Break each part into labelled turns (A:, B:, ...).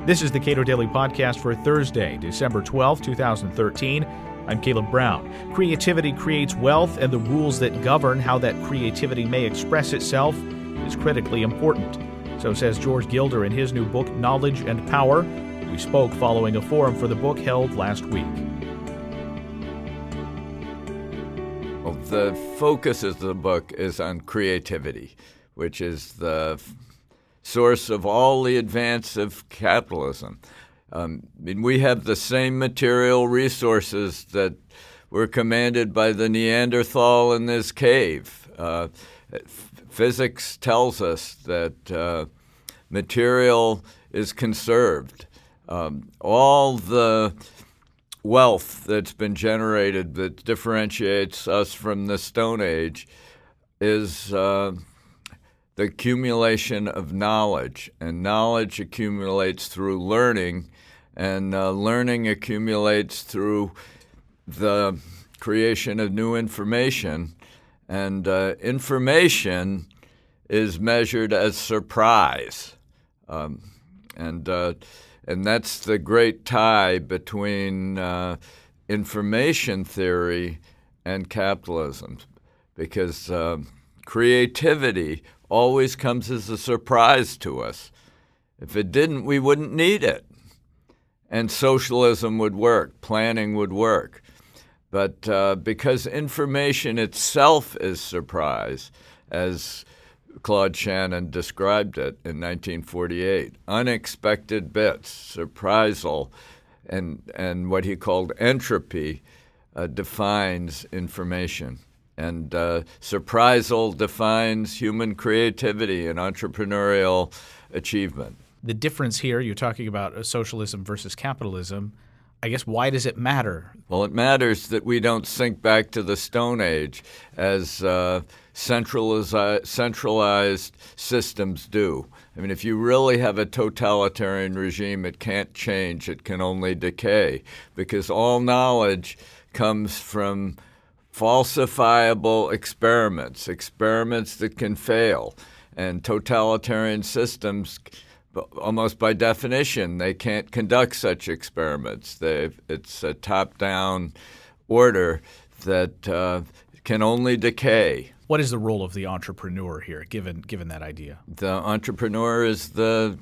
A: This is the Cato Daily Podcast for Thursday, December 12, 2013. I'm Caleb Brown. Creativity creates wealth, and the rules that govern how that creativity may express itself is critically important. So says George Gilder in his new book, Knowledge and Power. We spoke following a forum for the book held last week.
B: Well, the focus of the book is on creativity, which is the source of all the advance of capitalism. We have the same material resources that were commanded by the Neanderthal in this cave. Physics tells us that material is conserved. All the wealth that's been generated that differentiates us from the Stone Age is the accumulation of knowledge, and knowledge accumulates through learning, and learning accumulates through the creation of new information, and information is measured as surprise, and that's the great tie between information theory and capitalism, because creativity always comes as a surprise to us. If it didn't, we wouldn't need it. And socialism would work, planning would work. But because information itself is surprise, as Claude Shannon described it in 1948, unexpected bits, surprisal, and what he called entropy defines information. And surprisal defines human creativity and entrepreneurial achievement.
A: The difference here, you're talking about socialism versus capitalism. I guess, why does it matter?
B: Well, it matters that we don't sink back to the Stone Age as centralized systems do. I mean, if you really have a totalitarian regime, it can't change. It can only decay, because all knowledge comes from falsifiable experiments that can fail. And totalitarian systems, almost by definition, they can't conduct such experiments. It's a top-down order that can only decay.
A: What is the role of the entrepreneur here, given that idea?
B: The entrepreneur is the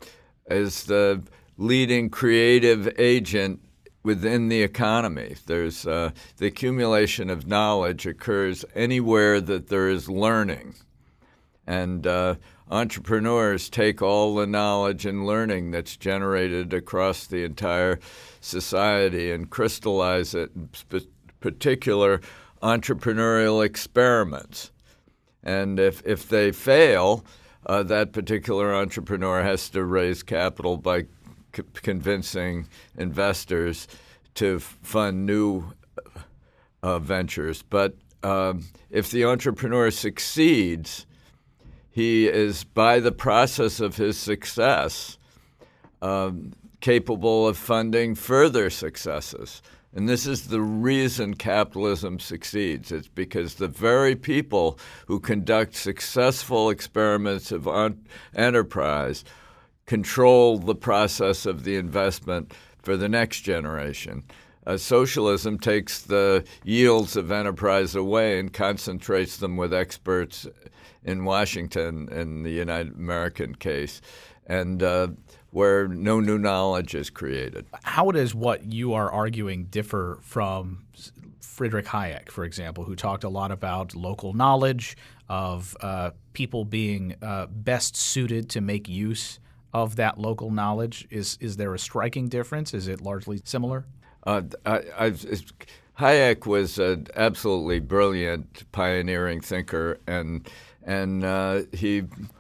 B: leading creative agent within the economy. There's the accumulation of knowledge occurs anywhere that there is learning. And entrepreneurs take all the knowledge and learning that's generated across the entire society and crystallize it in particular entrepreneurial experiments. And if they fail, that particular entrepreneur has to raise capital by convincing investors to fund new ventures. But if the entrepreneur succeeds, he is, by the process of his success, capable of funding further successes. And this is the reason capitalism succeeds. It's because the very people who conduct successful experiments of enterprise control the process of the investment for the next generation. Socialism takes the yields of enterprise away and concentrates them with experts in Washington, in the United American case, and where no new knowledge is created.
A: How does what you are arguing differ from Friedrich Hayek, for example, who talked a lot about local knowledge, of people being best suited to make use of that local knowledge? Is there a striking difference? Is it largely similar?
B: Hayek was an absolutely brilliant, pioneering thinker, and he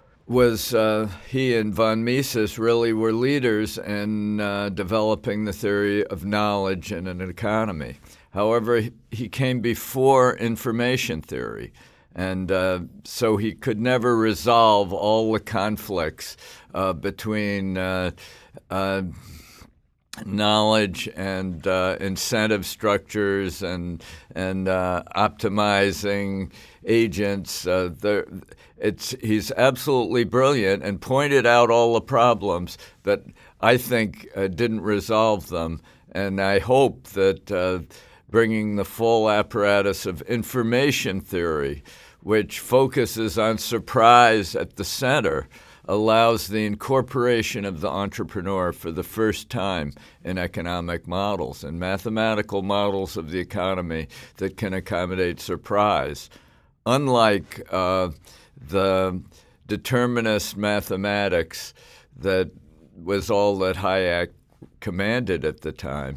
B: and von Mises really were leaders in developing the theory of knowledge in an economy. However, he came before information theory, and so he could never resolve all the conflicts between knowledge and incentive structures and optimizing agents. He's absolutely brilliant and pointed out all the problems, but I think didn't resolve them. And I hope that bringing the full apparatus of information theory, which focuses on surprise at the center, allows the incorporation of the entrepreneur for the first time in economic models and mathematical models of the economy that can accommodate surprise. Unlike the determinist mathematics that was all that Hayek commanded at the time,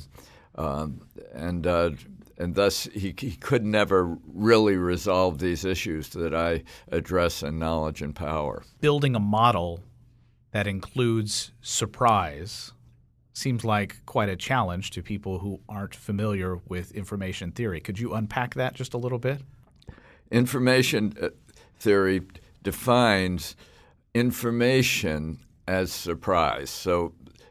B: and thus he could never really resolve these issues that I address in Knowledge and Power.
A: Building a model that includes surprise seems like quite a challenge to people who aren't familiar with information theory. Could you unpack that just a little bit?
B: Information theory defines information as surprise. So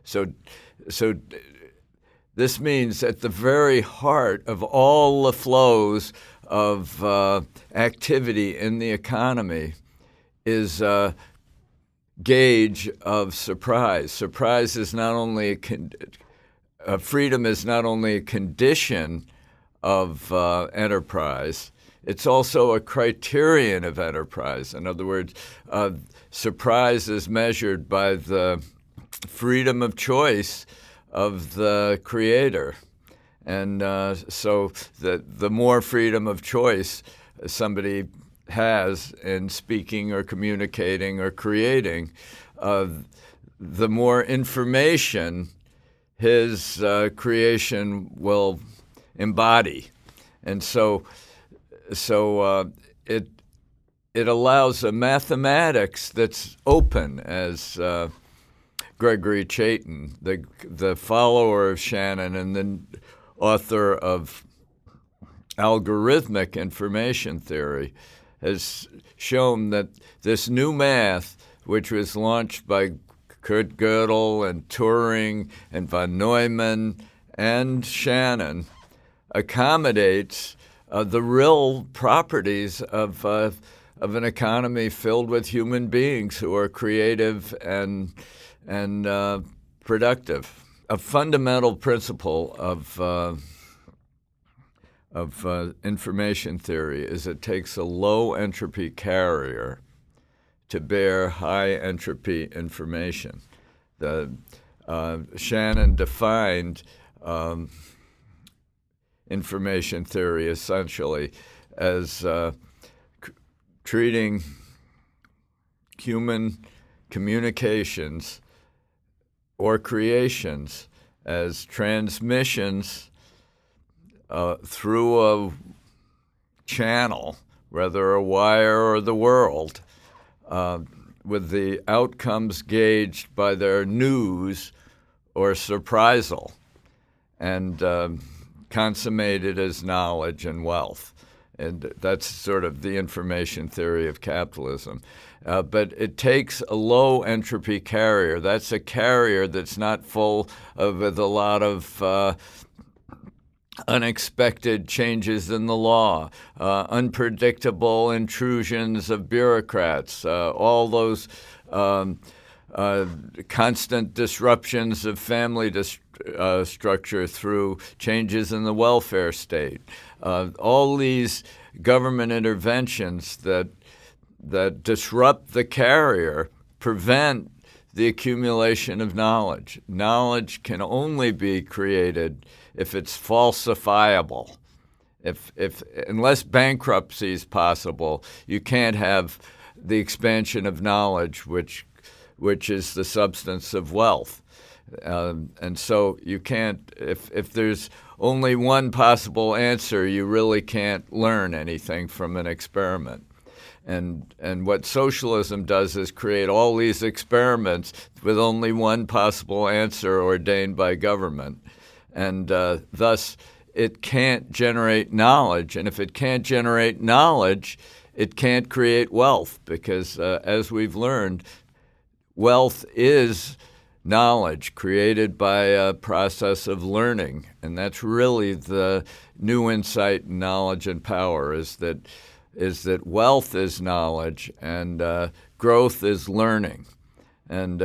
B: this means at the very heart of all the flows of activity in the economy is a gauge of surprise. Surprise is not only freedom is not only a condition of enterprise, it's also a criterion of enterprise. In other words, surprise is measured by the freedom of choice of the creator. And so the more freedom of choice somebody has in speaking or communicating or creating, the more information his creation will embody. And so it allows a mathematics that's open, as Gregory Chaitin, the follower of Shannon and the author of algorithmic information theory, has shown that this new math, which was launched by Kurt Gödel and Turing and von Neumann and Shannon, accommodates the real properties of an economy filled with human beings who are creative and productive. A fundamental principle of information theory is it takes a low entropy carrier to bear high entropy information. Shannon defined information theory essentially as treating human communications or creations as transmissions through a channel, whether a wire or the world, with the outcomes gauged by their news or surprisal, and consummated as knowledge and wealth. And that's sort of the information theory of capitalism. But it takes a low entropy carrier. That's a carrier that's not full with a lot of unexpected changes in the law, unpredictable intrusions of bureaucrats, all those constant disruptions of family structure through changes in the welfare state. All these government interventions that disrupt the carrier prevent the accumulation of knowledge. Knowledge can only be created if it's falsifiable. Unless bankruptcy is possible, you can't have the expansion of knowledge, which is the substance of wealth. And so you can't, if there's only one possible answer, you really can't learn anything from an experiment. And what socialism does is create all these experiments with only one possible answer ordained by government. And thus, it can't generate knowledge. And if it can't generate knowledge, it can't create wealth because, as we've learned, wealth is knowledge created by a process of learning. And that's really the new insight in knowledge and power, is that wealth is knowledge and growth is learning. And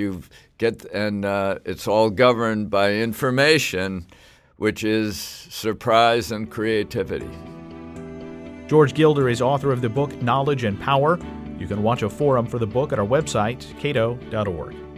B: it's all governed by information, which is surprise and creativity.
A: George Gilder is author of the book Knowledge and Power. You can watch a forum for the book at our website, cato.org.